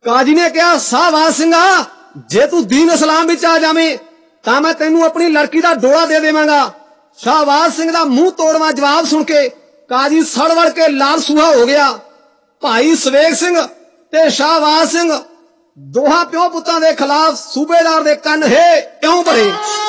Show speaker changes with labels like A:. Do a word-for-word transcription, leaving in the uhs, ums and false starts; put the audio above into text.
A: काजी ने कहा शाहबाज सिंह जे तू दीन इस्लाम विच आ जावें तां मैं तैनू अपनी लड़की दा डोला दे देवांगा। शाहबाज सिंह दा मुंह तोड़वा जवाब सुन के काजी सड़वड़ के लाल सूहा हो गया। भाई सवेग सिंह ते शाहबाज सिंह दोहां प्यो पुत्तां दे खिलाफ सूबेदार दे कन्न है क्यों भरे।